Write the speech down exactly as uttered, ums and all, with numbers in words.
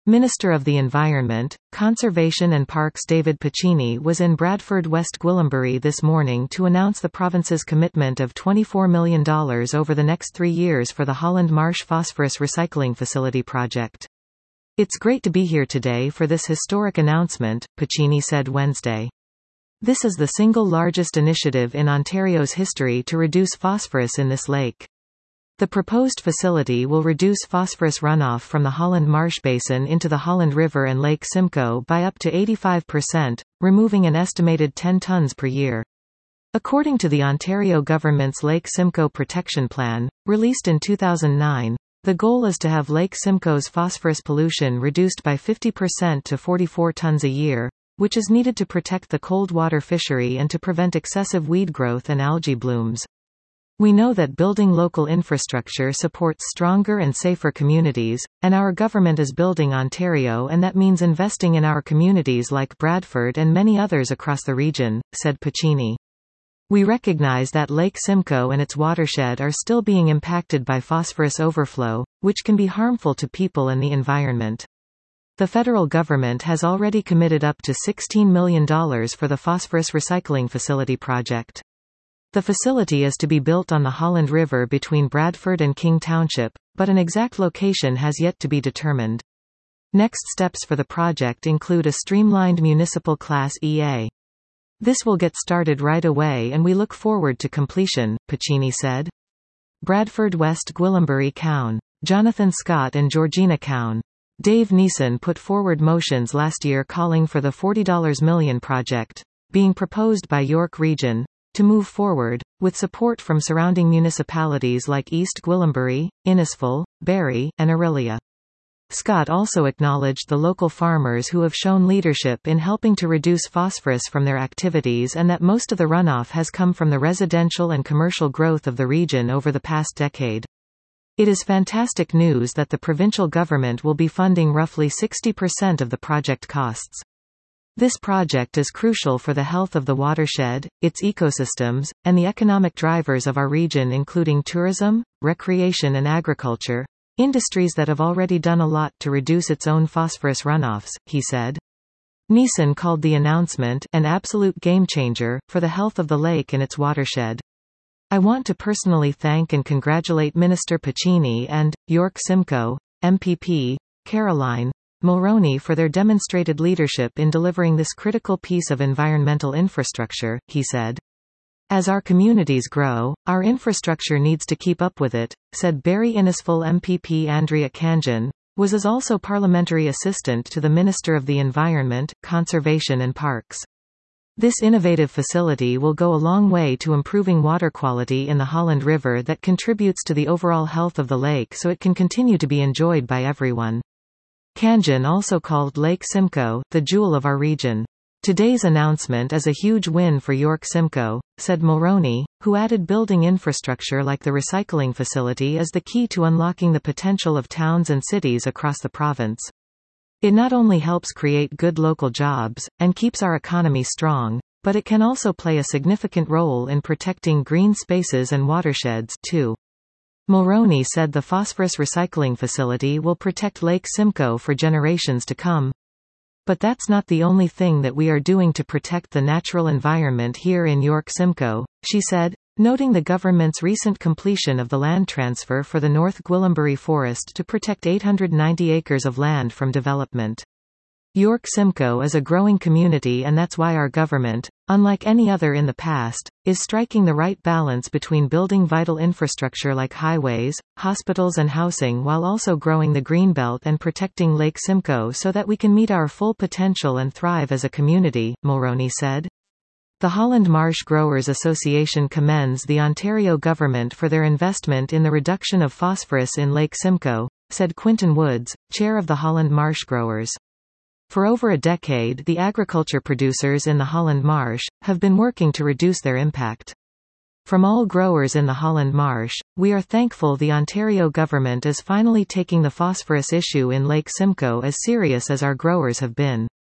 Minister of the Environment, Conservation and Parks David Piccini was in Bradford, West Gwillimbury this morning to announce the province's commitment of twenty-four million dollars over the next three years for the Holland Marsh Phosphorus Recycling Facility project. "It's great to be here today for this historic announcement," Piccini said Wednesday. "This is the single largest initiative in Ontario's history to reduce phosphorus in this lake. The proposed facility will reduce phosphorus runoff from the Holland Marsh Basin into the Holland River and Lake Simcoe by up to eighty-five percent, removing an estimated ten tonnes per year. According to the Ontario government's Lake Simcoe Protection Plan, released in two thousand nine, the goal is to have Lake Simcoe's phosphorus pollution reduced by fifty percent to forty-four tonnes a year, which is needed to protect the cold water fishery and to prevent excessive weed growth and algae blooms. We know that building local infrastructure supports stronger and safer communities, and our government is building Ontario, and that means investing in our communities like Bradford and many others across the region," said Piccini. "We recognize that Lake Simcoe and its watershed are still being impacted by phosphorus overflow, which can be harmful to people and the environment. The federal government has already committed up to sixteen million dollars for the phosphorus recycling facility project. The facility is to be built on the Holland River between Bradford and King Township, but an exact location has yet to be determined. Next steps for the project include a streamlined municipal Class E A. This will get started right away and we look forward to completion," Piccini said. Bradford West Gwillimbury Cown. Jonathan Scott and Georgina Cown. Dave Neeson put forward motions last year calling for the forty million dollars project, being proposed by York Region, to move forward, with support from surrounding municipalities like East Gwillimbury, Innisfil, Barrie, and Orillia. Scott also acknowledged the local farmers who have shown leadership in helping to reduce phosphorus from their activities and that most of the runoff has come from the residential and commercial growth of the region over the past decade. "It is fantastic news that the provincial government will be funding roughly sixty percent of the project costs. This project is crucial for the health of the watershed, its ecosystems, and the economic drivers of our region including tourism, recreation and agriculture, industries that have already done a lot to reduce its own phosphorus runoffs," he said. Neeson called the announcement an absolute game-changer for the health of the lake and its watershed. "I want to personally thank and congratulate Minister Piccini and, York Simcoe, M P P, Caroline Mulroney for their demonstrated leadership in delivering this critical piece of environmental infrastructure," he said. "As our communities grow, our infrastructure needs to keep up with it," said Barrie Innisfil M P P Andrea Khanjin, was is also parliamentary assistant to the Minister of the Environment, Conservation and Parks. "This innovative facility will go a long way to improving water quality in the Holland River that contributes to the overall health of the lake so it can continue to be enjoyed by everyone." Khanjin also called Lake Simcoe the jewel of our region. "Today's announcement is a huge win for York Simcoe," said Mulroney, who added building infrastructure like the recycling facility is the key to unlocking the potential of towns and cities across the province. "It not only helps create good local jobs, and keeps our economy strong, but it can also play a significant role in protecting green spaces and watersheds, too." Mulroney said the phosphorus recycling facility will protect Lake Simcoe for generations to come. "But that's not the only thing that we are doing to protect the natural environment here in York Simcoe," she said, noting the government's recent completion of the land transfer for the North Gwillimbury Forest to protect eight hundred ninety acres of land from development. "York Simcoe is a growing community and that's why our government, unlike any other in the past, is striking the right balance between building vital infrastructure like highways, hospitals and housing while also growing the greenbelt and protecting Lake Simcoe so that we can meet our full potential and thrive as a community," Mulroney said. The Holland Marsh Growers Association commends the Ontario government for their investment in the reduction of phosphorus in Lake Simcoe, said Quinton Woods, chair of the Holland Marsh Growers. For over a decade the agriculture producers in the Holland Marsh have been working to reduce their impact. From all growers in the Holland Marsh, we are thankful the Ontario government is finally taking the phosphorus issue in Lake Simcoe as serious as our growers have been.